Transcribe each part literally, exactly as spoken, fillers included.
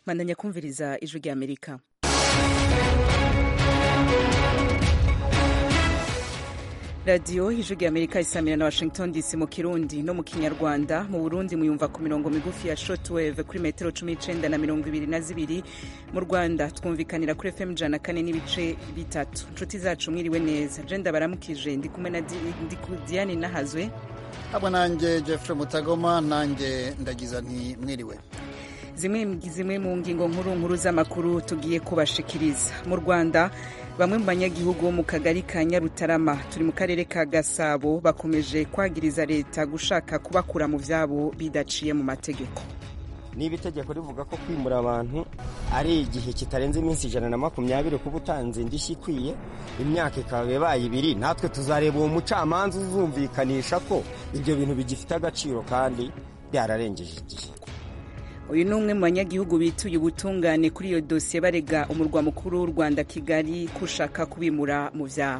Mandanya kumviriza ijwi rya Amerika. Radio ijwi rya Amerika isamira na Washington D C mu Kirundi no mu Kinyarwanda. Mu Burundi muyumva ku mirongo migufi ya shortwave kuri metero cumi n'icenda na mirongo ibiri na zibiri. Mu Rwanda twumvikanira kuri F M ijana na kane n'ibice bitatu. Nshuti zacu mwiriwe neza. Jenda baramukije ndi kumwe na Diane Nahazwe. Abo nanjye Jeffrey Mutagoma, nanjye ndagiza nti mwiriwe. Zimwe zimwe mu ngingo nkuru nkuru z'amakuru tugiye kubashikiriza. Mu Rwanda bamwe mu banyagihugu bo mu kagari ka Nyarutarama turi mu karere ka Gasabo bakomeje kwagiriza leta gushaka kubakura mu vyabo bidaciye mu mategeko. Niba itegeko rivuga ko kwimura abantu ari igihe kitarenze iminsi ijana na makumyabiri kuba utanze indishyi ikwiye, imyaka ikaba ibaye ibiri, natwe tuzareba uwo mucamanza uzumvikanisha ko ibyo bintu bigifite agaciro kandi byararengeje igihe. Uyu ni umwe mu banyagihugu bituye ubutungane kuri iyo dosiye barega umurwa mukuru w'u Rwanda Kigali kushaka kubimura mu vyabo.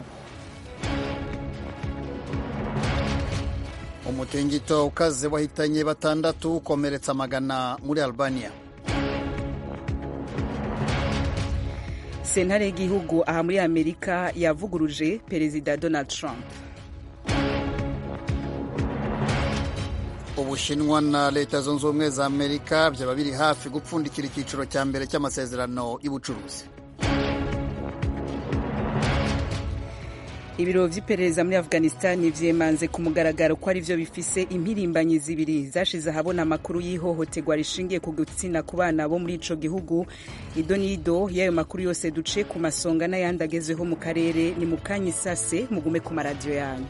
Umutingito ukaze wahitanye batandatu ukomeretsa magana muri Albania. Sentare y'igihugu aha muri Amerika yavuguruje Perezida Donald Trump. Ubushinwa na Leta Zunze Ubumwe za Amerika byaba biri hafi gupfundikira icyiciro cya mbere cy'amasezerano y'ubucuruzi. Ibiro vy'iperereza muri Afghanistan vyemanze ku mugaragaro ko ari vyo bifise impirimbanyi zibiri zashize ahabona amakuru y'ihohoterwa rishingiye ku gutsina ku bana bo muri ico gihugu. Idonido y'ayo makuru yose duce ku masonga n'ayandi agezweho mu karere ni mu kanya isase, mugume ku maradiyo yanyu.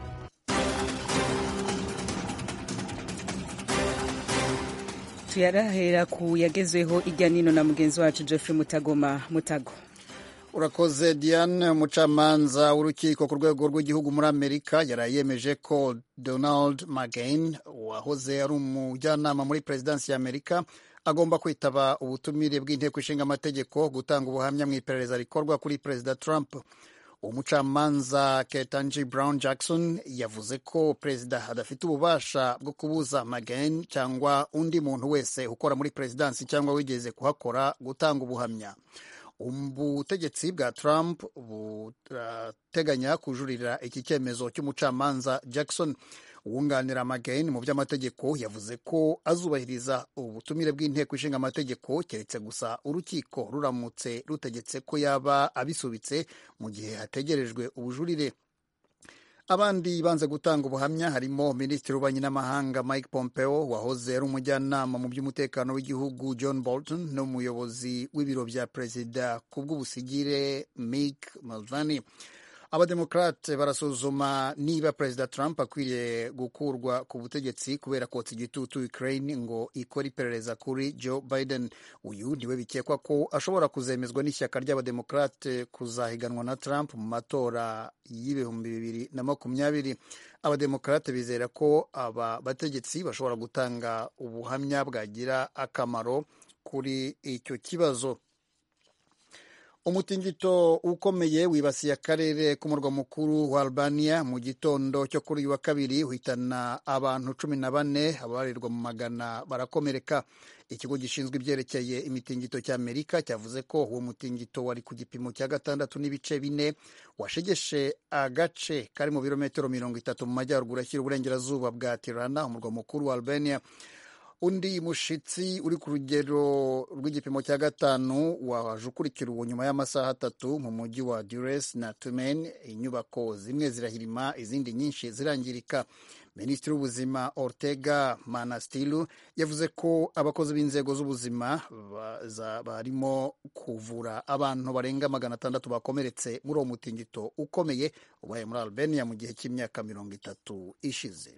Tuyarahera ku yagezweho irya nino na mugenzi wacu Jeffrey Mutagoma. Mutago. Urakoze Diane. Umucamanza w'urukiko ku rwego rw'igihugu muri Amerika yarayemeje ko Donald McGahn wahoze ari umujyanama muri perezidansi ya Amerika agomba kwitaba ubutumire bw'inteko ishinga amategeko gutanga ubuhamya mu iperereza rikorwa kuri Perezida Trump. Umucamanza Ketanji Brown Jackson yavuze ko perezida adafite ububasha bwo kubuza McGahn cyangwa undi muntu wese ukora muri perezidansi cyangwa wigeze kuhakora gutanga ubuhamya. Ubutegetsi bwa Trump burateganya kujurira iki cyemezo cy'umucamanza Jackson. Uwunganira McGahn mu by'amategeko yavuze ko azubahiriza ubutumire bw'inteko ishinga amategeko keretse gusa urukiko ruramutse rutegetse ko yaba abisubitse mu gihe hategerejwe ubujurire. Abandi banze gutanga ubuhamya harimo Minisitiri w'Ububanyi n'Amahanga Mike Pompeo wahoze ari umujyanama mu by'umutekano w'igihugu John Bolton n'umuyobozi w'ibiro bya perezida ku bw'ubusigire Mick Mulvaney. Abademokrate barasuzuma niba Perezida Trump akwiriye gukurwa ku butegetsi kubera kotsa igitutu Ukraine ngo ikora iperereza kuri Joe Biden. Uyu niwe bikekwa ko ashobora kuzemezwa n'ishyaka ry'abademokrate kuzahiganwa na Trump mu matora y'ibihumbi bibiri na makumyabiri. Abademokrate bizera ko aba bategetsi bashobora gutanga ubuhamya bwagira akamaro kuri icyo kibazo. Umutingito ukomeye wibasiye akarere k'umurwa mukuru wa Albania mu gitondo cyo kuri uyu wa kabiri uhitana abantu cumi na bane, ababarirwa mu magana barakomereka. Ikigo gishinzwe ibyerekeye imitingito cy'Amerika cyavuze ko uwo mutingito wari ku gipimo cya gatandatu n'ibice bine washegeshe agace kari mu birometero mirongo itatu mu majyaruguru ashyira uburengerazuba bwa Tirana, umurwa mukuru wa Albania. Undi mushitsi uri ku rugero rw'igipimo cya gatanu waje ukurikira uwo nyuma y'amasaha atatu mu mujyi wa Durrës na Tumen. Inyubako zimwe zirahirima, izindi nyinshi zirangirika. Minisitiri w'ubuzima Ortega Manastilu yavuze ko abakozi b'inzego z'ubuzima barimo kuvura abantu barenga magana atandatu bakomeretse muri uwo mutingito ukomeye ubaye muri Albania mu gihe cy'imyaka mirongo itatu ishize.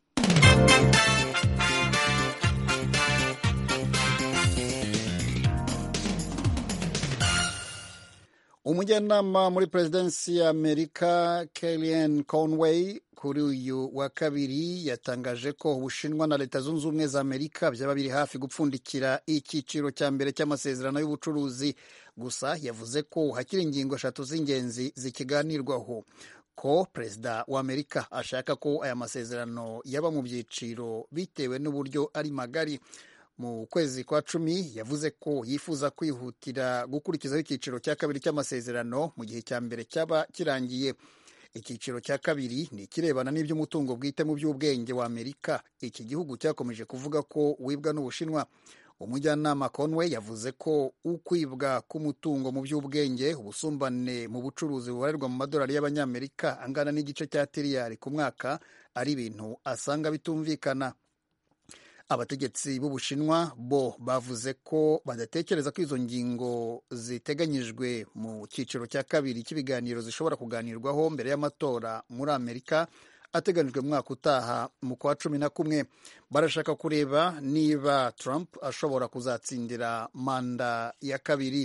Umujyanama muri perezidansi ya Amerika Kellyanne Conway kuri uyu wa kabiri yatangaje ko Ubushinwa na Leta Zunze Ubumwe za Amerika byaba biri hafi gupfundikira icyiciro cya mbere cy'amasezerano y'ubucuruzi. Gusa yavuze ko hakiri ingingo eshatu z'ingenzi zikiganirwaho. ko perezida wa Amerika ashaka ko aya masezerano yaba mu byiciro bitewe n'uburyo ari magari. mu kwezi kwa cumi yavuze ko yifuza kwihutira gukurikizaho icyiciro cya kabiri cy'amasezerano mu gihe cya mbere cyaba kirangiye. Icyiciro cya kabiri ni ikirebana n'iby'umutungo bwite mu by'ubwenge wa Amerika. Iki gihugu cyakomeje kuvuga ko wibwa n'Ubushinwa. Umujyanama Conway yavuze ko ukwibwa k'umutungo mu by'ubwenge, ubusumbane mu bucuruzi bubarirwa mu madolari y'abanyamerika angana n'igice cya tiriyari ku mwaka ari ibintu asanga bitumvikana. Abategetsi b'Ubushinwa bo bavuze ko badatekereza ko izo ngingo ziteganyijwe mu cyiciro cya kabiri cy'ibiganiro zishobora kuganirwaho mbere y'amatora muri Amerika ateganijwe mu mwaka utaha mu kwa cumi na kumwe. Barashaka kureba niba Trump ashobora kuzatsindira manda ya kabiri.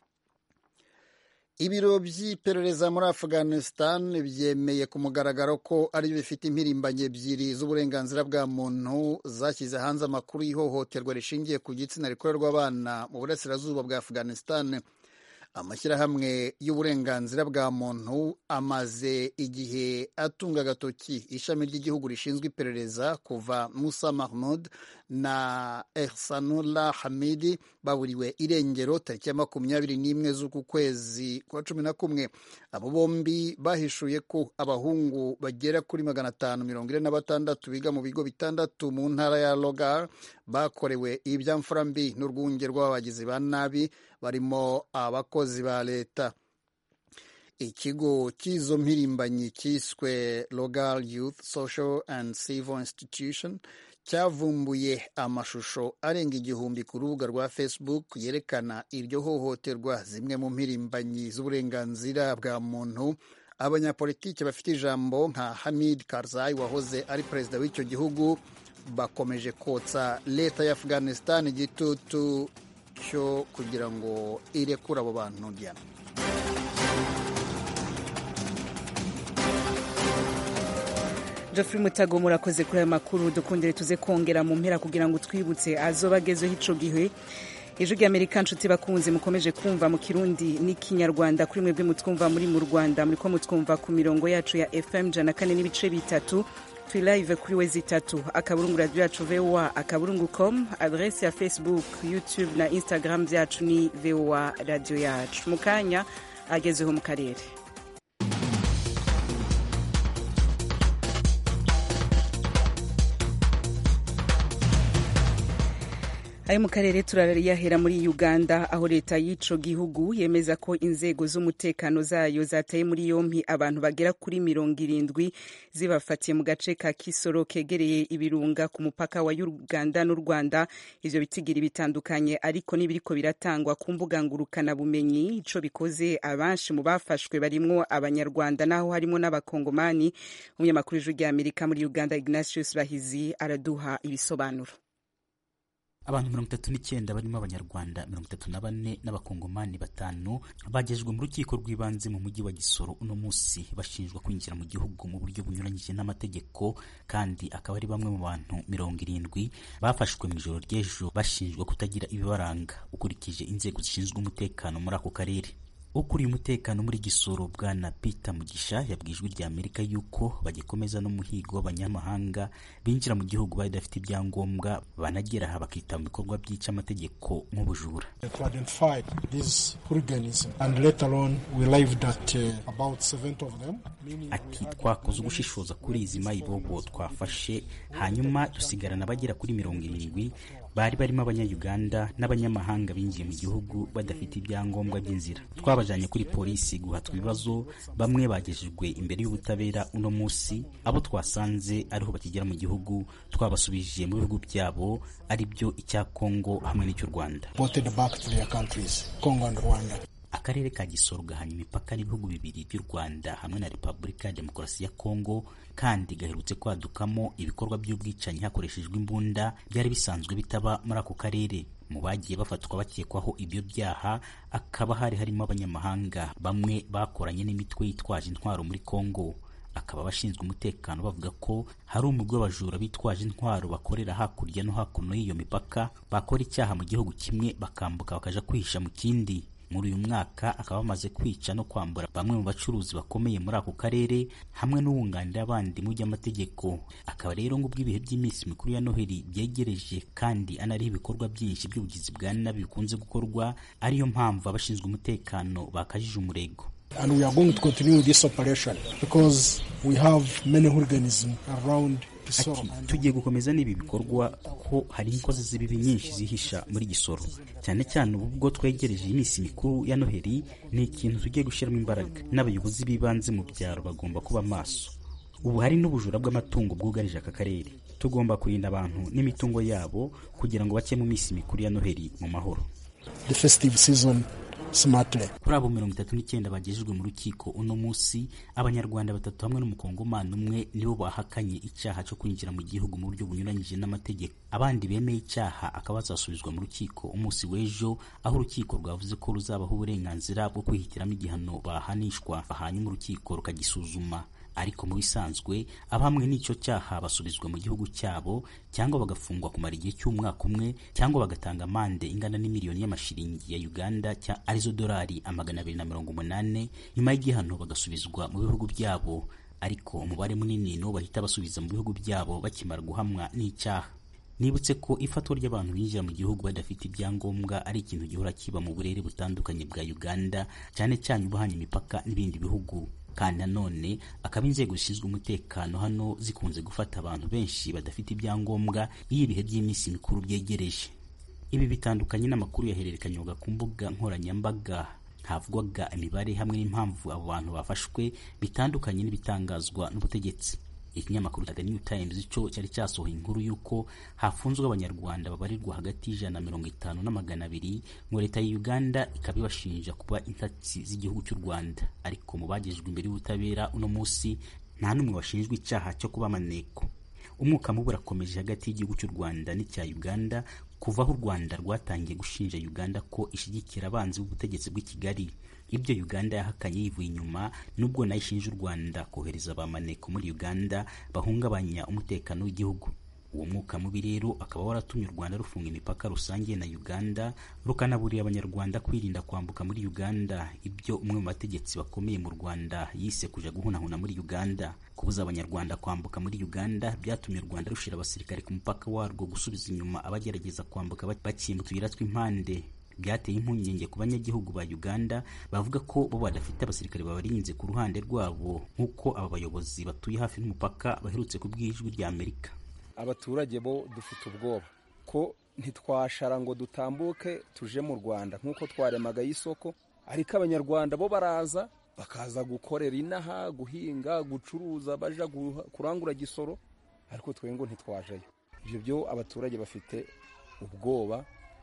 Ibiro by'iperereza muri Afghanistan byemeye ku mugaragaro ko ari bifite impirimbanyi ebyiri z'uburenganzira bwa muntu zashyize hanze amakuru y'ihohoterwa rishingiye ku gitsina rikorerwa abana mu burasirazuba bwa Afghanistan. Amashyirahamwe y'uburenganzira bwa muntu amaze igihe atunga agatoki ishami ry'igihugu rishinzwe iperereza kuva Musa Mahmud na Ehsanullah Hamidi baburiwe irengero tariki ya makumyabiri n'imwe z'uku kwezi kwa cumi na kumwe. Abo bombi bahishuye ko abahungu bagera kuri magana atanu mirongo ine na batandatu biga mu bigo bitandatu mu ntara ya Logar bakorewe ibyamfura mbi n'urwunge rw'abagizi ba nabi barimo abakozi ba leta. Ikigo cy'izo mpirimbanyi cyiswe Logar Youth Social and Civil Institution cyavumbuye amashusho arenga igihumbi ku rubuga rwa Facebook yerekana iryo hohoterwa. Zimwe mu mpirimbanyi z'uburenganzira bwa muntu, abanyapolitiki bafite ijambo nka Hamid Karzai wahoze ari perezida w'icyo gihugu, bakomeje kotsa leta ya Afghanistan igitutu cyo kugira ngo irekure abo bantu. Diana Geoffrey Mutago murakoze kuri aya makuru. Dukundire tuze kongera mu mpera kugira ngo twibutse azobagezeho ico gihe. Ijwi ry'Amerika nshuti bakunze mukomeje kumva mu Kirundi n'Ikinyarwanda, kuri mwebwe mutwumva muri mu Rwanda muriko mutwumva ku mirongo yacu ya F M jana kane n'ibice bitatu, turi live kuri wezi itatu akaburungu radio yacu V O A akaburungu com, adresse ya Facebook, YouTube na Instagram byacu ni V O A radio yacu. Mukanya agezeho mu karere. Ayo mu karere turariyahera muri Uganda, aho leta y'ico gihugu yemeza ko inzego z'umutekano zayo zataye muri yompi abantu bagera kuri mirongo irindwi zibafatiye mu gace ka Kisoro kegereye ibirunga ku mupaka wa Uganda n'u Rwanda. Ivyo bitigiri bitandukanye ariko nibiriko biratangwa ku mbuga ngurukana bumenyi. Ico bikoze abanshi mu bafashwe barimwo abanyarwanda naho harimo n'abakongomani. Umunyamakuru w'Ijwi ry'Amerika muri Uganda Ignatius Bahizi araduha ibisobanuro. Abantu mirongo itatu n'icyenda barimo abanyarwanda mirongo itatu na bane n'abakongomani batanu bagejejwe mu rukiko rw'ibanze mu mujyi wa Gisoro uno munsi bashinjwa kwinjira mu gihugu mu buryo bunyuranyije n'amategeko, kandi akaba ari bamwe mu bantu mirongo irindwi bafashwe mu ijoro ry'ejo bashinjwa kutagira ibibaranga ukurikije inzego zishinzwe umutekano muri ako karere. Ukuriye umutekano muri Gisoro Bwana Peter Mugisha yabwijwe rya Amerika yuko bagikomeza no muhigo w'abanyamahanga binjira mu gihugu badafite ibyangombwa banagera aha bakita mu bikorwa byica amategeko nk'ubujura. Ati twakoze ubushishoza kuri izi mayibobo twafashe, hanyuma dusigarana bagera kuri mirongo irindwi bari barimo abanya-Uganda n'abanyamahanga binjiye mu gihugu badafite ibyangombwa by'inzira. Twabajanye kuri polisi guhatwa ibibazo, bamwe bagejejwe imbere y'ubutabera uno munsi. Abo twasanze ariho bakigera mu gihugu twabasubije mu bihugu byabo, ari byo icya Kongo hamwe n'icyo Rwanda. Akarere ka Gisoro gahanye imipaka n'ibihugu bibiri by'u Rwanda hamwe na Repubulika ya Demokarasi ya Kongo, kandi gaherutse kwadukamo ibikorwa by'ubwicanyi hakoreshejwe imbunda byari bisanzwe bitaba muri ako karere. Mu bagiye bafatwa bakekwaho ibyo byaha akaba hari harimo abanyamahanga bamwe bakoranye n'imitwe yitwaje intwaro muri Kongo. Akaba abashinzwe umutekano bavuga ko hari umugwi w'abajura bitwaje intwaro bakorera hakurya no hakuno y'iyo mipaka, bakora icyaha mu gihugu kimwe bakambuka bakaja kwihisha mu kindi. muri uyu mwaka akaba bamaze kwica no kwambura bamwe mu bacuruzi bakomeye muri ako karere hamwe n'uwunganira abandi mu by'amategeko. Akaba rero ngo ubw'ibihe by'iminsi mikuru ya Noheli byegereje kandi anariho ibikorwa byinshi by'ubugizi bwa nabi bikunze gukorwa, ariyo mpamvu abashinzwe umutekano bakajije umurego. And we are going to continue this operation because we have many hooliganism around. Ati tugiye gukomeza n'ibi bikorwa ko hari inkozi z'ibibi nyinshi zihisha muri Gisoro, cyane cyane ubu bwo twegereje iminsi mikuru ya Noheli. Ni ikintu tugiye gushyiramo imbaraga, n'abayobozi b'ibanze mu byaro bagomba kuba maso. Ubu hari n'ubujura bw'amatungo bwugarije aka karere, tugomba kurinda abantu n'imitungo yabo kugira ngo bake mu minsi mikuru ya Noheli mu mahoro. The festive season smartly. Kuri abo mirongo itatu n'icyenda bagejejwe mu rukiko uno munsi, abanyarwanda batatu hamwe n'umukongomani umwe nibo bahakanye icyaha cyo kwinjira mu gihugu mu buryo bunyuranyije n'amategeko. Abandi bemeye icyaha akaba bazasubizwa mu rukiko umunsi w'ejo, aho urukiko rwavuze ko ruzabaho uburenganzira bwo kwihitiramo igihano bahanishwa, hanyuma urukiko rukagisuzuma. Ariko mu bisanzwe abamwe n'icyo cyaha basubizwa mu gihugu cyabo cyangwa bagafungwa kumara igihe cy'umwaka umwe cyangwa bagatanga amande ingana n'imiliyoni y'amashiringi ya Uganda cya arizo dolari amagana abiri na mirongo umunani, nyuma y'igihano bagasubizwa mu bihugu byabo. Ariko umubare munini niwo bahita basubiza mu bihugu byabo bakimara guhamwa n'icyaha. Nibutse ko ifatwa ry'abantu binjira mu gihugu badafite ibyangombwa ari ikintu gihora kiba mu burere butandukanye bwa Uganda, cyane cyane ubuhanye imipaka n'ibindi bihugu. Kandi nanone akaba inzego zishinzwe umutekano hano zikunze gufata abantu benshi badafite ibyangombwa iyo ibihe by'iminsi mikuru byegereje. Ibi bitandukanye n'amakuru yahererekanywaga ku mbuga nkoranyambaga, havugwaga imibare hamwe n'impamvu abo bantu bafashwe bitandukanye n'ibitangazwa n'ubutegetsi. Ikinyamakuru The New Times cyo cyari cyasohoye inkuru y'uko hafunzwe abanyarwanda babarirwa hagati y'ijana na mirongo itanu na magana abiri, ngo leta ya Uganda ikaba ibashinja kuba intatsi z'igihugu cy'u Rwanda. Ariko mu bagejejwe imbere y'ubutabera uno munsi nta n'umwe washinjwe icyaha cyo kuba maneko. Umwuka mubi urakomeje hagati y'igihugu cy'u Rwanda n'icya Uganda kuva aho u Rwanda rwatangiye gushinja Uganda ko ishigikira abanzi b'ubutegetsi bw'i Kigali. Ibyo Uganda yahakanye yivuye inyuma, nubwo nayo ishinja u Rwanda kohereza abamaneko muri Uganda bahungabanya umutekano w'igihugu. Uwo mwuka mubi rero akaba waratumye u Rwanda rufunga imipaka rusange na Uganda, rukanaburira abanyarwanda kwirinda kwambuka muri Uganda, ibyo umwe mu bategetsi bakomeye mu Rwanda yise kuja guhunahuna muri Uganda. Kubuza abanyarwanda kwambuka muri Uganda byatumye u Rwanda rushira abasirikare ku mupaka warwo gusubiza inyuma abagerageza kwambuka baciye mu tuyira tw'impande. Byateye impungenge ku banyagihugu ba Uganda bavuga ko bo badafite abasirikare babarinze ku ruhande rwabo, nk'uko aba bayobozi batuye hafi n'umupaka baherutse kubwira Ijwi rya Amerika. Abaturage bo dufite ubwoba ko ntitwashara ngo dutambuke tuje mu Rwanda nk'uko twaremaga y'isoko, ariko abanyarwanda bo baraza bakaza gukorera inaha, guhinga, gucuruza, baja kurangura Gisoro, ariko twe ngo ntitwajayo. Ibyo byo abaturage bafite ubwoba,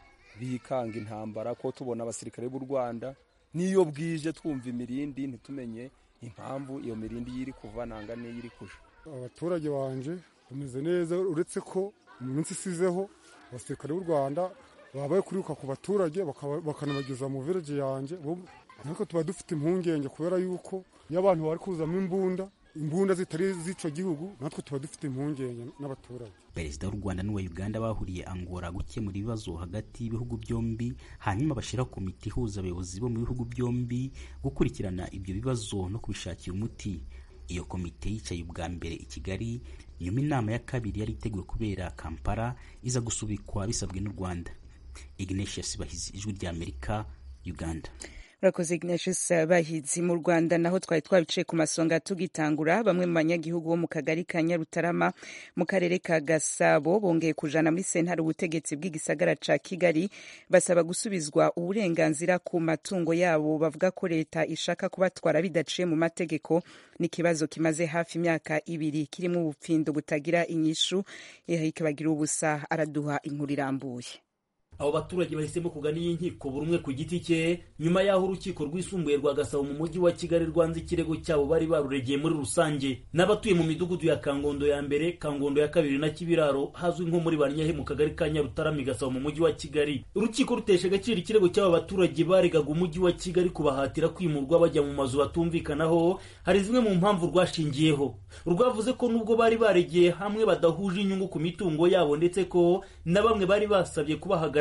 bikanga intambara ko tubona abasirikare b'u Rwanda niyo bwije twumva imirindi ntitumenye impamvu iyo mirindi yiri kuva nanga ne yiri kuja. Abaturage banje bameze neza, uretse ko mu minsi isizeho abasirikare b'u Rwanda babaye kuriruka ku baturage bakanabageza mu village yanje, ariko tuba dufite impungenge kubera yuko iyo abantu bari kuzamo imbunda imbunda zitari z'ico gihugu, natwe tuba dufite impungenge n'abaturage. Perezida w'u Rwanda n'uwa Uganda bahuriye Angola gukemura ibibazo hagati y'ibihugu byombi, hanyuma bashira komite ihuza abayobozi bo mu bihugu byombi gukurikirana ibyo bibazo no kubishakira umuti. Iyo komite yicaye ubwa mbere i Kigali, nyuma inama ya kabiri yari iteguwe kubera Kampala iza gusubikwa bisabwe n'u Rwanda. Ignatius Bahizi, Ijwi rya Amerika, Uganda. Urakoze Ignatius Bahizi. Mu Rwanda naho twari twabicaye ku masonga tugitangura, bamwe mu banyagihugu bo mu kagari ka Nyarutarama mu karere ka Gasabo bongeye kujana muri sentare ubutegetsi bw'igisagara ca Kigali basaba gusubizwa uburenganzira ku matungo yabo. Bavuga ko leta ishaka kubatwara bidaciye mu mategeko. Ni kibazo kimaze hafi imyaka ibiri kirimo ubupfindo butagira inyishu. Eric Bagira ubusa araduha inkuru irambuye. Abo baturage bahisemo kugana iyi nkiko buri umwe ku giti cye nyuma y'aho urukiko rwisumbuye rwa Gasabo mu mujyi wa Kigali rwanze ikirego cyabo bari baruregeye muri rusange. N'abatuye mu midugudu ya Kangondo ya mbere, Kangondo ya kabiri na Kibiraro hazwi nko muri Banyahe mu kagari ka Nyarutarama Gasabo mu mujyi wa Kigali. Urukiko rutesha agaciro ikirego cy'aba baturage baregaga umujyi wa Kigali kubahatira kwimurwa bajya mu mazu batumvikanaho. Hari zimwe mu mpamvu rwashingiyeho. Rwavuze ko nubwo bari baregeye hamwe badahuje inyungu ku mitungo yabo, ndetse ko na bamwe bari basabye kubahagarara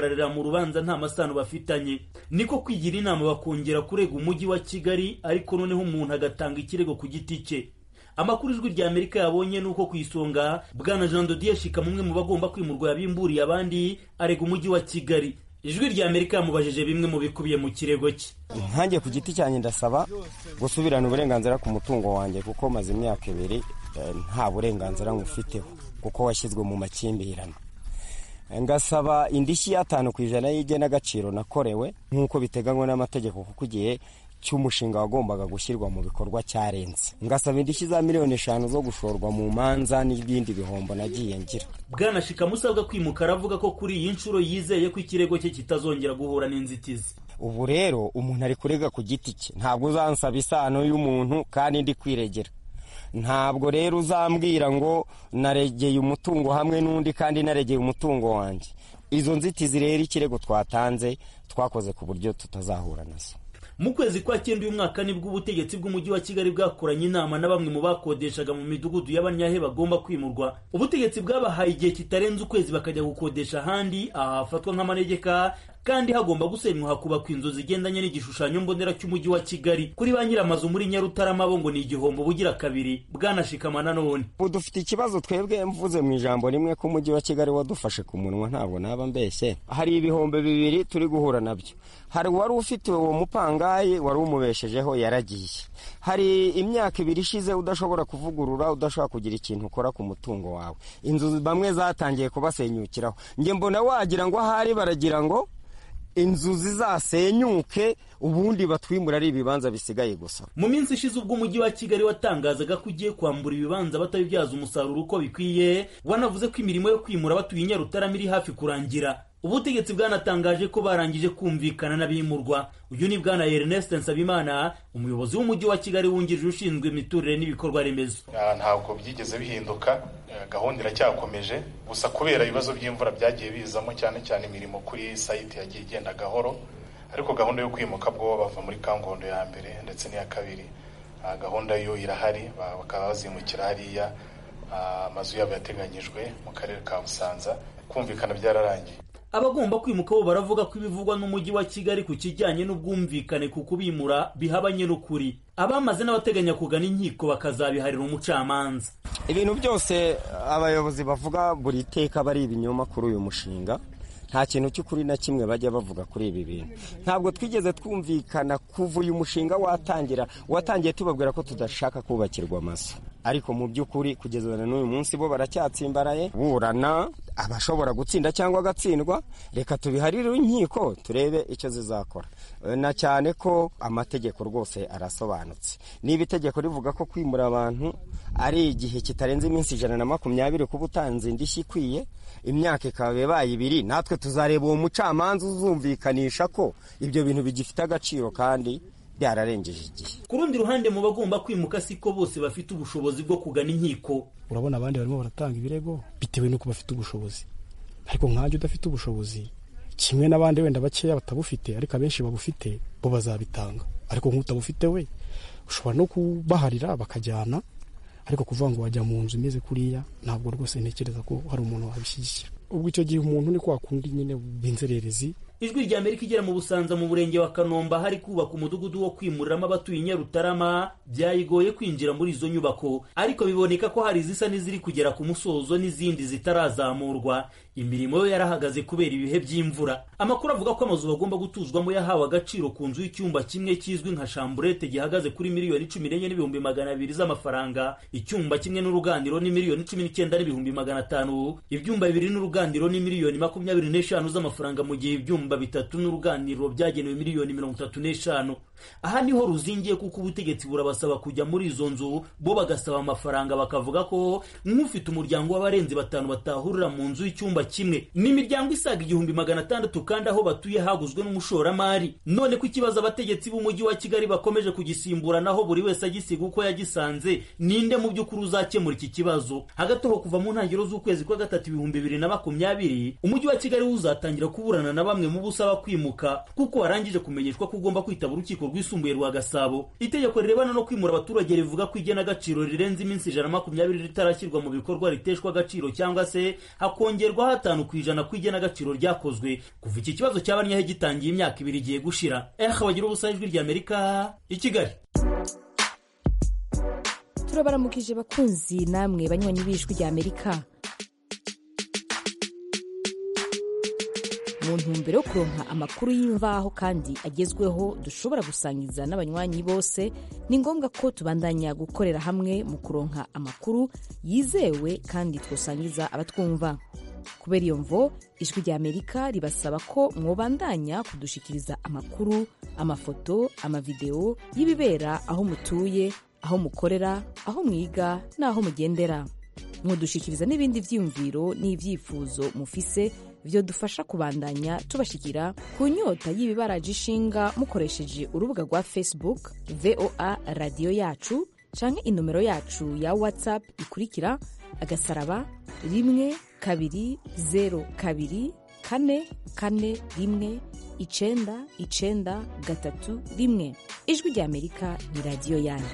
kwihagararira mu rubanza nta masano bafitanye. Niko kwigira inama bakongera kurega umujyi wa Kigali, ariko noneho umuntu agatanga ikirego ku giti cye. Amakuru ijwi rya Amerika yabonye nuko ku isonga Bwana Jean de Dieu Shika, mumwe mu bagomba kwimurwa yabimburiye abandi, arega umujyi wa Kigali. Ijwi rya Amerika yamubajije bimwe mu bikubiye mu kirego cye. Nkanjye ku giti cyanjye ndasaba gusubirana uburenganzira ku mutungo wanjye, kuko maze imyaka ibiri nta burenganzira ngufiteho kuko washyizwe mu makimbirane. Ngasaba indishyi y'atanu ku ijana y'igena agaciro nakorewe nk'uko biteganywa n'amategeko, kuko igihe cy'umushinga wagombaga gushyirwa mu bikorwa cyarenze. Ngasaba indishyi za miliyoni eshanu zo gushorwa mu manza n'ibindi bihombo nagiye ngira. Bwana Shika musabwa kwimuka aravuga ko kuri iyi nshuro yizeye ko ikirego cye kitazongera guhura n'inzitizi. Ubu rero umuntu ari kurega ku giti cye, ntabwo uzansaba isano y'umuntu kandi ndi kwiregera. Ntabwo rero uzambwira ngo naregeye umutungo hamwe n'undi kandi naregeye umutungo wanjye. Izo nzitizi rero ikirego twatanze twakoze ku buryo tutazahura nazo. Mu kwezi kwa cyenda uyu mwaka nibwo ubutegetsi bw'umujyi wa Kigali bwakoranye inama na bamwe mu bakodeshaga mu midugudu y'abanyahe bagomba kwimurwa. Ubutegetsi bwabahaye igihe kitarenze ukwezi bakajya gukodesha ahandi ahafatwa nk'amanegeka, kandi hagomba gusenywa hakubakwa inzu zigendanye n'igishushanyo mbonera cy'umujyi wa Kigali. Kuri ba nyiramazu muri Nyarutarama bo ngo ni igihombo bugira kabiri. Bwana Shikama nanone, ubu dufite ikibazo twebwe, mvuze mu ijambo rimwe ko umujyi wa Kigali wadufashe ku munwa, ntabwo naba mbeshye. Hari ibihombe bibiri turi guhura nabyo. Hari wari ufite uwo mupangayi wari umubeshejeho yaragiye. Hari imyaka ibiri ishize udashobora kuvugurura, udashobora kugira ikintu ukora ku mutungo wawe. Inzu bamwe zatangiye kubasenyukiraho. Nge mbona wagira ngo ahari baragira ngo inzu zizasenyuke ubundi batwimura ari ibibanza bisigaye gusa. Mu minsi ishize ubwo umujyi wa Kigali watangazaga ko ugiye kwambura ibibanza batabibyaza umusaruro uko bikwiye, wanavuze ko imirimo yo kwimura batuye Nyarutarama iri hafi kurangira. Ubutegetsi bwanatangaje ko barangije kumvikana n'abimurwa. Uyu ni Bwana Ernest Nsabimana, umuyobozi w'umujyi wa Kigali wungirije ushinzwe imiturire n'ibikorwa remezo. Ntabwo byigeze bihinduka, gahunda iracyakomeje, gusa kubera ibibazo by'imvura byagiye bizamo cyane cyane imirimo kuri site yagiye igenda gahoro, ariko gahunda yo kwimuka bwo bava muri Kangondo ya mbere ndetse n'iya kabiri, gahunda yo irahari, bakaba bazimukira hariya, amazu yabo yateganyijwe mu karere ka Busanza, kumvikana byararangiye. Abagomba kwimuka bo baravuga ko ibivugwa n'umujyi wa Kigali ku kijyanye n'ubwumvikane ku kubimura bihabanye n'ukuri. Abamaze n'abateganya kugana inkiko bakazabiharira umucamanza. Ibintu byose abayobozi bavuga buri teka bari ibinyoma kuri uyu mushinga. Nta kintu cy'ukuri na kimwe bajya bavuga kuri ibi bintu. Ntabwo twigeze twumvikana kuva uyu mushinga watangira, watangiye tubabwira ko tudashaka kubakirwa amazu. Ariko mu by'ukuri kugeza n'uyu munsi bo baracyatsimbaraye burana, abashobora gutsinda cyangwa agatsindwa. Reka tubiharire inkiko turebe icyo zizakora, na cyane ko amategeko rwose arasobanutse. Niba itegeko rivuga ko kwimura abantu ari igihe kitarenze iminsi ijana na makumyabiri kuba utanze indishyi ikwiye, imyaka ikaba ibaye ibiri, natwe tuzareba uwo mucamanza uzumvikanisha ko ibyo bintu bigifite agaciro kandi byararengeje igihe. Ku rundi ruhande mu bagomba kwimuka siko bose bafite ubushobozi bwo kugana inkiko. Urabona abandi barimo baratanga ibirego bitewe nuko bafite ubushobozi, ariko nkanjye udafite ubushobozi kimwe n'abandi wenda bakeya batabufite, ariko abenshi babufite bo bazabitanga. Ariko nk'utabufite we ushobora no kubaharira bakajyana, ariko kuvuga ngo wajya mu nzu imeze kuriya ntabwo rwose ntekereza ko hari umuntu wabishyigikira. Ubwo icyo gihe umuntu ni kwa kundi nyine b'inzererezi. Ijwi rya Amerika igera mu Busanza mu murenge wa Kanomba hari kubaka umudugudu wo kwimuriramo abatuye Nyarutarama, byayigoye kwinjira muri izo nyubako, ariko biboneka ko hari izisa n'iziri kugera ku musozo n'izindi zitarazamurwa. Imirimo yo yarahagaze kubera ibihe by'imvura. Amakuru avuga ko amazu bagomba gutuzwamo yahawe agaciro ku nzu y'icyumba kimwe kizwi nka chambrette gihagaze kuri miliyoni cumi n'enye n'ibihumbi magana abiri z'amafaranga, icyumba kimwe n'uruganiro ni miliyoni cumi n'icyenda n'ibihumbi magana atanu, ibyumba bibiri n'uruganiro ni miliyoni makumyabiri n'eshanu z'amafaranga, mu gihe ibyumba bitatu n'uruganiriro byagenewe miliyoni mirongo itatu n'eshanu. Aha niho ruzingiye kuko ubutegetsi burabasaba kujya muri izo nzu, bo bagasaba amafaranga, bakavuga ko nk'ufite umuryango w'abarenze batanu batahurira mu nzu y'icyumba kimwe. N'imiryango isaga igihumbi magana atandatu kandi aho batuye haguzwe n'umushoramari. None ko ikibazo abategetsi b'umujyi wa Kigali bakomeje kugisimburanaho buri wese agisiga uko yagisanze, ninde mu by'ukuri uzakemura iki kibazo? Hagati aho kuva mu ntangiriro z'ukwezi kwa gatatu ibihumbi bibiri na makumyabiri umujyi wa Kigali uzatangira kuburana na bamwe mu busaba kwimuka, kuko warangije kumenyeshwa ko ugomba kwitaba urukiko rukiko rwisumbuye rwa Gasabo. Itegeko rirebana no kwimura abaturage rivuga ko igenagaciro rirenze iminsi ijana na makumyabiri ritarashyirwa mu bikorwa riteshwa agaciro cyangwa se hakongerwa hatanu ku ijana ku igenagaciro ryakozwe kuva iki kibazo cy'abanyahe gitangiye imyaka ibiri igiye gushira. Eh bagira ubusa ijwi rya Amerika i Kigali. Turabaramukije bakunzi namwe banywanyi b'ijwi rya Amerika. Mu ntumbero yo kuronka amakuru y'imvaho kandi agezweho dushobora gusangiza n'abanywanyi bose, ni ngombwa ko tubandanya gukorera hamwe mu kuronka amakuru yizewe kandi twosangiza abatwumva. Kubera iyo mvo, ijwi rya Amerika ribasaba ko mwobandanya kudushikiriza amakuru, amafoto, amavideo y'ibibera aho mutuye, aho mukorera, aho mwiga n'aho mugendera. Mwodushikiriza n'ibindi vyiyumviro n'ivyifuzo mufise vyo dufasha kubandanya tubashikira ku nyota y'ibibaraje ishinga mukoresheje urubuga rwa Facebook V O A Radio Yacu canke inomero yacu ya WhatsApp ikurikira agasaraba rimwe kabiri zero kabiri kane kane rimwe icenda icenda gatatu rimwe. Ijwi rya Amerika ni radio yanyu.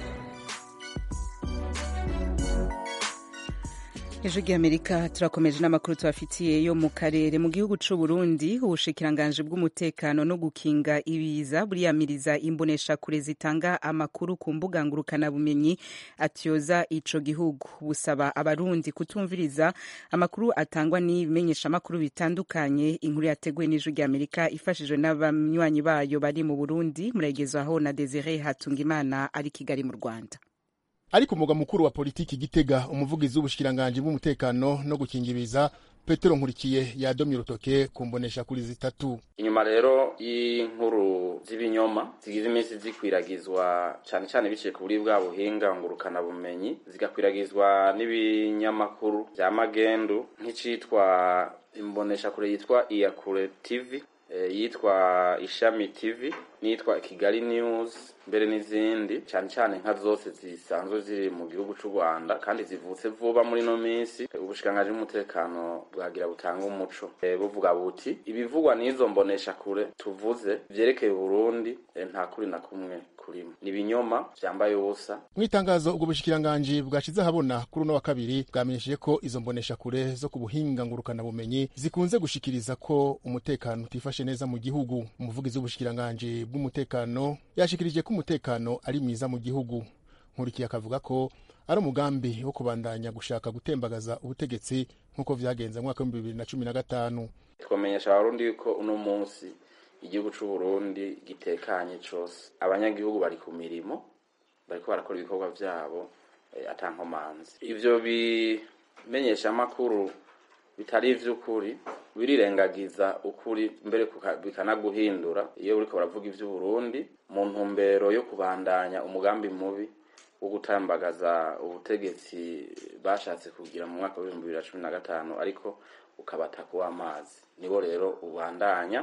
Ijwi rya Amerika turakomeje n'amakuru tubafitiye yo mu karere. Mu gihugu c'u Burundi ubushikiranganje bw'umutekano no gukinga ibiza buriyamiriza imbonesha kure zitanga amakuru ku mbuga ngurukana bumenyi atyoza ico gihugu. Busaba abarundi kutumviriza amakuru atangwa n'ibimenyesha amakuru bitandukanye. Inkuru yateguwe n'Ijwi rya Amerika ifashijwe n'abanywanyi bayo bari mu Burundi, muragezwaho na Desire Hatungimana ari Kigali mu Rwanda. Ariko umugwa mukuru wa politiki Gitega, umuvugizi w'ubushikiranganje bw'umutekano no gukingiriza Petero Nkurikiye yadomye urutoke kumbonesha kuri zitatu. Inyuma rero y'inkuru z'ibinyoma zigize iminsi zikwiragizwa cyane cyane biciye ku buri bwa buhinga ngurukana bumenyi, zigakwiragizwa n'ibinyamakuru bya magendu nk'icitwa imbonesha kure yitwa Iyakure T V, e, yitwa Ishami T V, nitwa Kigali News, mbere n'izindi cyane cyane nka zose zisanzwe ziri mu gihugu cy'u Rwanda kandi zivutse vuba muri no minsi. Ubushikanganje bw'umutekano bwagira butanga umuco e, buvuga buti ibivugwa n'izo mbonesha kure tuvuze byerekeye Burundi e, nta kuri na kumwe kurimo, ni binyoma byambaye ubusa. Mwitangazo ubwo bushikiranganje bwashize habona kuri no wa kabiri bwamenyesheje ko izo mbonesha kure zo kubuhinga ngurukana bumenyi zikunze gushikiriza ko umutekano utifashe neza mu gihugu. Umuvugizi w'ubushikiranganje bw'umutekano yashikirije ko umutekano ari mwiza mu gihugu. Nkurikiye akavuga ko ari umugambi wo kubandanya gushaka gutembagaza ubutegetsi nk'uko vyagenze mu mwaka wa bibiri na cumi na gatanu. Twamenyesha abarundi ko uno munsi igihugu c'u Burundi gitekanye cose, abanyagihugu bari ku mirimo, bariko barakora ibikorwa vyabo e, atankomanzi. Ivyo bimenyesha amakuru bitari ivy'ukuri birirengagiza ukuri, mbere bikanaguhindura iyo uriko baravuga ivy'u Burundi mu ntumbero yo kubandanya umugambi mubi wo gutambagaza ubutegetsi bashatse kugira mu mwaka wa bibiri na cumi na gatanu, ariko ukabata ku amazi. Nibo rero ubandanya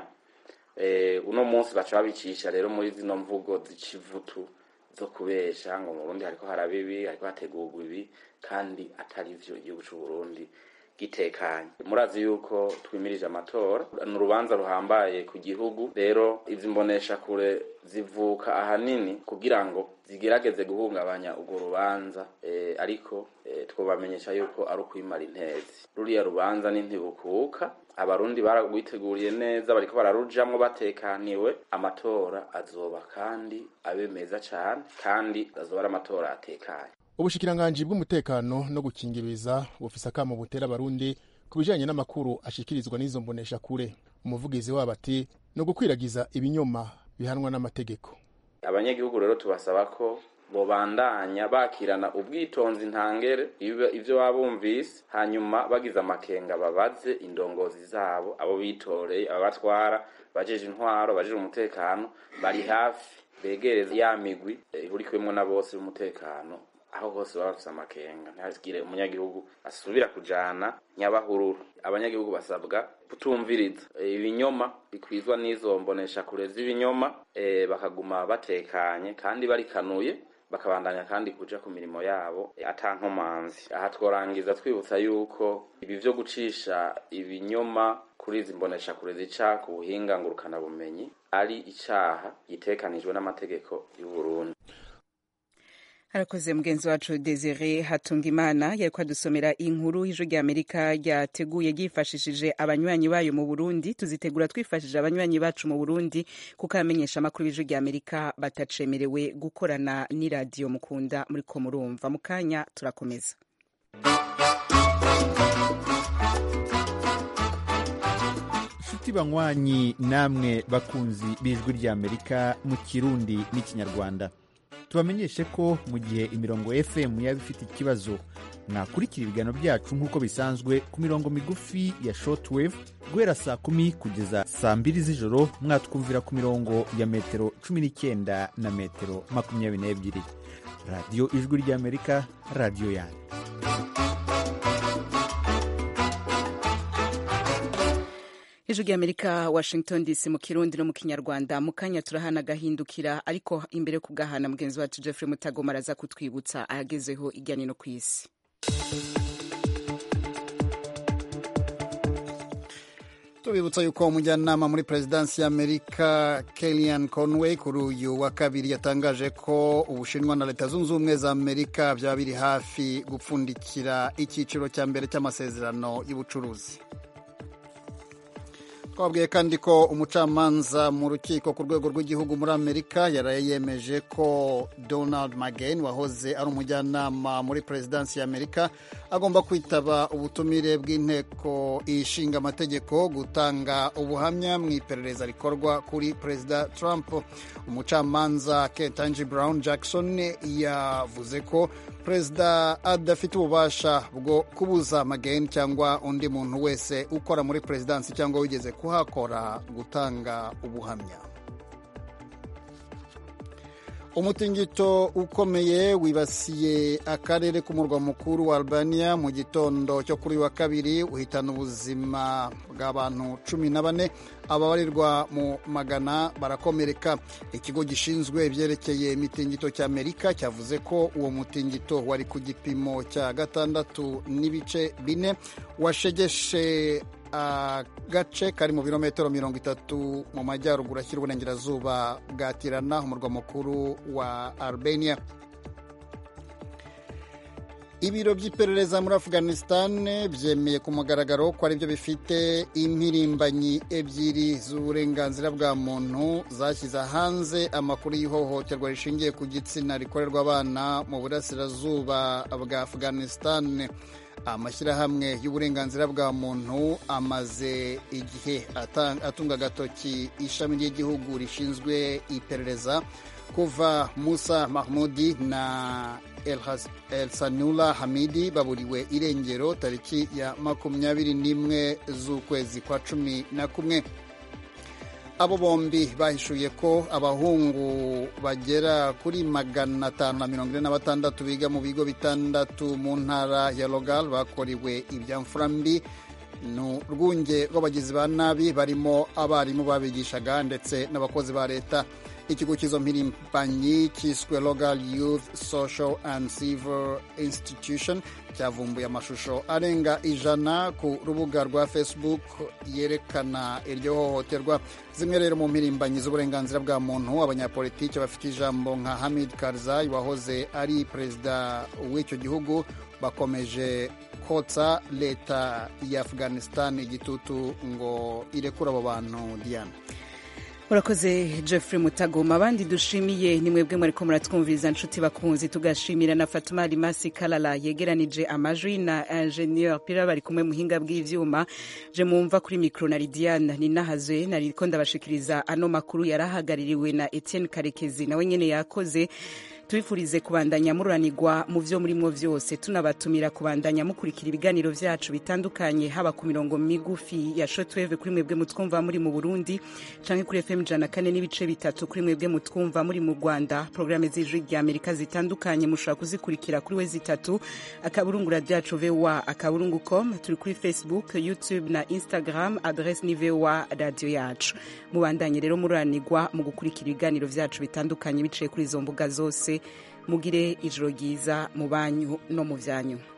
e, uno munsi baca bicisha rero muri zino mvugo zicivutu zo kubesha ngo mu Burundi hariko harabibi, hariko hategurwa ibi, kandi atari vyo. Igihugu c'u Burundi gitekanye. Murazi yuko twimirije amatora, n'urubanza ruhambaye ku gihugu. Rero izimbonesha kure zivuka ahanini kugira ngo zigerageze guhungabanya urwo rubanza, e, ariko e, twobamenyesha yuko ari ukwimara intezi. Ruriya rubanza ni ntibukuka, abarundi baragwiteguriye neza, bariko bararujamwo batekaniwe. Amatora azoba kandi abe meza cyane, kandi azoba ari amatora atekanye. Ubushikiranganje bw'umutekano no gukingiriza bufisa kamo butera abarundi kubijanye n'amakuru ashikirizwa n'izo mbonesha kure. Umuvugizi wabo ati no gukwiragiza ibinyoma bihanwa n'amategeko. Abanyagihugu rero tubasaba ko bobandanya bakirana ubwitonzi ntangere ivyo babumvise, hanyuma bagize amakenga babaze indongozi zabo, abo bitoreye, abatwara, bajeje intwaro, bajeje umutekano, bari hafi, begereza ya migwi ihurikwemwo na bose b'umutekano. Aho hose bafise amakenga ntihagire umunyagihugu asubira kujana nyabahururu. Abanyagihugu basabwa kutumviriza ibinyoma bikwizwa n'izo mbonesha kure z'ibinyoma, e, bakaguma batekanye kandi barikanuye bakabandanya kandi kuja ku mirimo yabo atankomanzi. Aha tworangiza twibutsa yuko ibi vyo gucisha ibinyoma kuri izi mboneshakure zica ku buhinga ngurukana bumenyi ari icaha gitekanijwe n'amategeko y'u Burundi. Harakoze mugenzi wacu Desire Hatungimana yariko adusomera inkuru y'ijwi rya Amerika ryateguye ryifashishije abanywanyi bayo mu Burundi. Tuzitegura twifashishije abanywanyi bacu mu Burundi kuko amenyesha amakuru y'ijwi rya Amerika batacemerewe gukorana n'iradiyo mukunda muriko murumva. Mu kanya turakomeza. Shuti banywanyi namwe bakunzi b'ijwi rya Amerika mu Kirundi n'Ikinyarwanda, tubamenyeshe ko mu gihe imirongo F M yaba ifite ikibazo mwakurikira ibiganiro byacu nk'uko bisanzwe ku mirongo migufi ya shortwave guhera saa kumi kugeza saa mbiri z'ijoro. Mwatwumvira ku mirongo ya metero cumi n'icyenda na metero makumyabiri n'ebyiri. Radiyo Ijwi ry'Amerika, radiyo yanyu. Ijwi ry'Amerika, Washington D C mu Kirundi no mu Kinyarwanda. Mu kanya turahana gahindukira, ariko imbere kugahana mugenzi wacu Jeffrey Mutagoma araza kutwibutsa ayagezeho ijyanye no kw'isi. Tubibutsa yuko umujyanama muri Prezidansi y'Amerika Kellyanne Conway kuri uyu wa kabiri yatangaje ko Ubushinwa na Leta Zunze Ubumwe za Amerika byaba biri hafi gupfundikira icyiciro cya mbere cy'amasezerano y'ubucuruzi. Twabwiye kandi ko umucamanza mu rukiko ku rwego rw'igihugu muri Amerika yaraye yemeje ko Donald McGahn wahoze ari umujyanama muri Prezidansi y'Amerika agomba kwitaba ubutumire bw'inteko ishinga amategeko gutanga ubuhamya mu iperereza rikorwa kuri Perezida Trump. Umucamanza Ketanji Brown Jackson yavuze ko Perezida adafite ububasha bwo kubuza McGahn cyangwa undi muntu wese ukora muri Prezidansi cyangwa wigeze kuhakora gutanga ubuhamya. Umutingito ukomeye wibasiye akarere k'umurwa mukuru wa Albania mu gitondo cyo kuri wa kabiri uhitana ubuzima bw'abantu cumi na bane, ababarirwa mu magana barakomereka. Ikigo gishinzwe ibyerekeye imitingito cy'Amerika cyavuze ko uwo mutingito wari ku gipimo cya gatandatu n'ibice bine washegeshe agace kari mu birometero mirongo itatu mu majyaruguru ashyira uburengerazuba bwa Tirana, umurwa mukuru wa Albania. Ibiro by'iperereza muri Afghanistan byemeye ku mugaragaro ko ari byo bifite impirimbanyi ebyiri z'uburenganzira bwa muntu zashyize hanze amakuru y'ihohoterwa rishingiye ku gitsina rikorerwa abana mu burasirazuba bwa Afghanistan. Amashyirahamwe y'uburenganzira bwa muntu amaze igihe atunga agatoki ishami ry'igihugu rishinzwe iperereza kuva Musa Mahmoudi na El Sanula Hamidi baburiwe irengero tariki ya makumyabiri n'imwe z'ukwezi kwa cumi na kumwe. Abo bombi bahishuye ko abahungu bagera kuri magana atanu na mirongo ine na batandatu biga mu bigo bitandatu mu ntara ya Logal bakorewe ibyamfura mbi n'urwunge rw'abagizi ba nabi barimo abarimu babigishaga ndetse n'abakozi ba leta. Ikigo cy'izo mpirimbanyi cyiswe Local Youth Social and Civil Institution cyavumbuye amashusho arenga ijana ku rubuga rwa Facebook yerekana iryo hohoterwa. Zimwe rero mu mpirimbanyi z'uburenganzira bwa muntu, abanyapolitiki bafite ijambo nka Hamid Karzai wahoze ari perezida w'icyo gihugu, bakomeje kotsa leta ya Afghanistan igitutu ngo irekure abo bantu. Diana. Urakoze Jeffrey Mutagoma. Abandi dushimiye ni mwebwe mwariko muratwumviriza nshuti bakunzi, tugashimira na Fatuma Limasi Kalala yegeranije amajwi na Ingenieur Pira bari kumwe muhinga bw'ivyuma. Je mumva kuri micro na Lidiane Ninahazwe nariko ndabashikiriza ano makuru yarahagaririwe na Etienne Karekezi nawe nyene yakoze. Tubifurize kubandanya mururanirwa mu vyo murimo vyose, tunabatumira kubandanya mukurikira ibiganiro vyacu bitandukanye haba ku mirongo migufi ya shortwave kuri mwebwe mutwumva muri mu Burundi canke kuri F M jana kane n'ibice bitatu kuri mwebwe mutwumva muri mu Rwanda. Programme z'ijwi rya Amerika zitandukanye mushobora kuzikurikira kuri wezi itatu akaburungu radiyo V O A akaburungu com. Turi kuri Facebook, YouTube na Instagram, adresse ni V O A radio yacu. Mubandanye rero mururanirwa mu gukurikira ibiganiro vyacu bitandukanye biciye kuri izo mbuga zose. mugire ijoro ryiza mu banyu no mu byanyu.